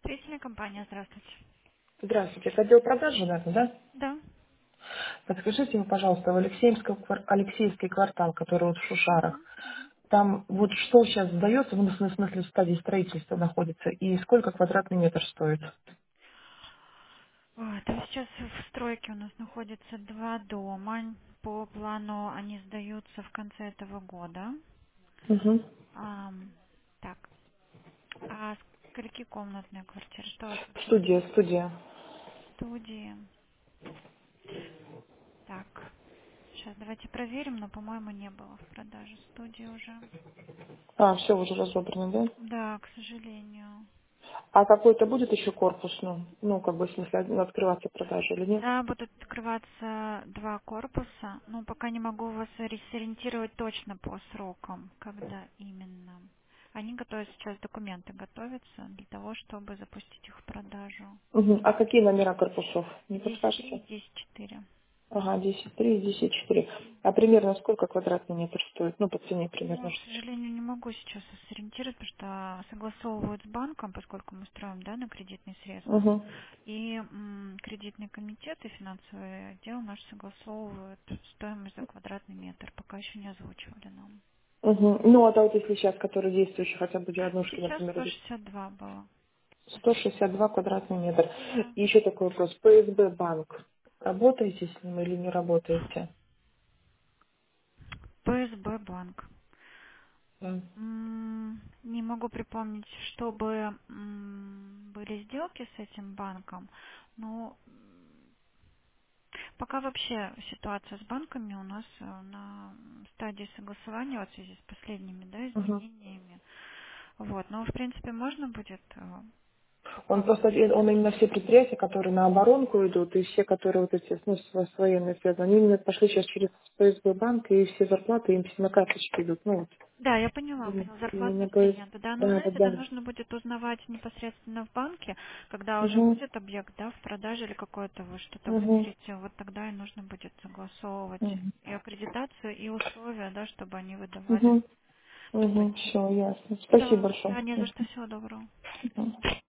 Строительная компания, здравствуйте. Здравствуйте, это отдел продаж, наверное, да? Да. Подскажите мне, пожалуйста, в Алексеевский квартал, который вот в Шушарах, Мгм, мгм. там вот что сейчас сдается, ну, в смысле в стадии строительства находится, и сколько квадратный метр стоит? Ой, то есть сейчас в стройке у нас находится два дома. По плану они сдаются в конце этого года. Угу. Ам, так, а скольки комнатная квартира? Что вас Студия, интересует? студия. Студии. Так, сейчас давайте проверим, но, по-моему, не было в продаже студии уже. А, все уже разобрано, да? Да, к сожалению. А какой-то будет еще корпус, ну, как бы, в смысле, открываться продажа или нет? Да, будут открываться два корпуса. Ну, пока не могу вас сориентировать точно по срокам, когда именно. Они готовят сейчас документы, готовятся для того, чтобы запустить их в продажу. Угу. А какие номера корпусов? Не 10.3 подскажете? и 10.4. Ага, 10,3 и 10,4. А примерно сколько квадратный метр стоит? Ну, по цене примерно. Ой, к сожалению, не могу сейчас вас сориентировать, потому что согласовывают с банком, поскольку мы строим, да, на кредитные средства. Угу. И кредитный комитет и финансовый отдел наш согласовывают стоимость за квадратный метр. Пока еще не озвучивали нам. Угу. Ну, а вот если сейчас, который действующий, хотя бы однушки, Сейчас например, 162 было. 162 квадратный метр. Да. И еще такой вопрос. ПСБ банк. Работаете с ним или не работаете? ПСБ банк. Да. Не могу припомнить, чтобы были сделки с этим банком, но пока вообще ситуация с банками у нас на стадии согласования вот в связи с последними, да, Мгм. изменениями. Вот, но в принципе можно будет Он просто, попробовать. он именно все предприятия, которые на оборонку идут, и все, которые вот эти, ну, с военной связаны, они именно пошли сейчас через ПСБ банк, и все зарплаты им все на карточке идут. Ну, вот. Да, я поняла, Именно поняла, зарплатные именно ПС. клиенты, да, но Да, да, знаете, это да. нужно будет узнавать непосредственно в банке, когда уже Угу. будет объект, да, в продаже или какое-то вы что-то Угу. выберете, вот тогда и нужно будет согласовывать Угу. и аккредитацию, и условия, да, чтобы они выдавали Угу. Угу. ипотеку. Все, ясно. Спасибо Да, большое. да, не за что, всего доброго. Мгм.